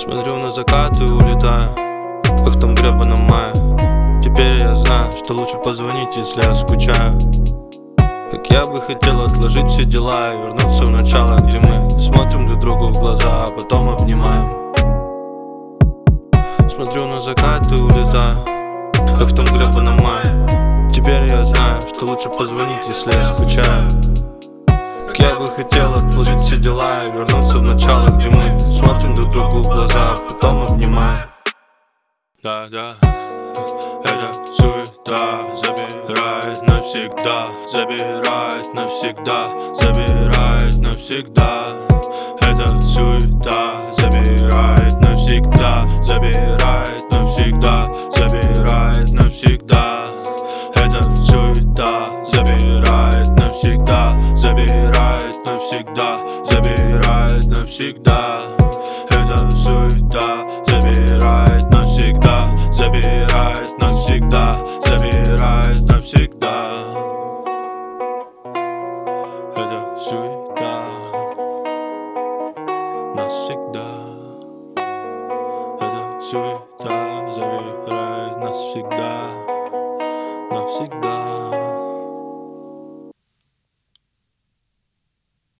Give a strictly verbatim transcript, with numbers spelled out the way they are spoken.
Смотрю на закат и улетаю, как в том гребаном мае. Теперь я знаю, что лучше позвонить, если я скучаю. Как я бы хотел отложить все дела и вернуться в начало, где мы смотрим друг другу в глаза, а потом обнимаем. Смотрю на закат и улетаю, как в том гребаном мае. Теперь я знаю, что лучше позвонить, если я скучаю. Как я бы хотел отложить все дела и вернуться в начало, где мы смотрим друг другу в глаза, а потом обнимаем. Да, да, эта суета забирает навсегда, забирает навсегда, забирает навсегда. Эта суета забирает навсегда, забирает навсегда, забирает навсегда. Эта суета забирает навсегда, забирает навсегда, забирает навсегда. Эта суета забирает навсегда, забирает навсегда, забирает навсегда. Эта суета навсегда. Эта суета забирает навсегда, навсегда.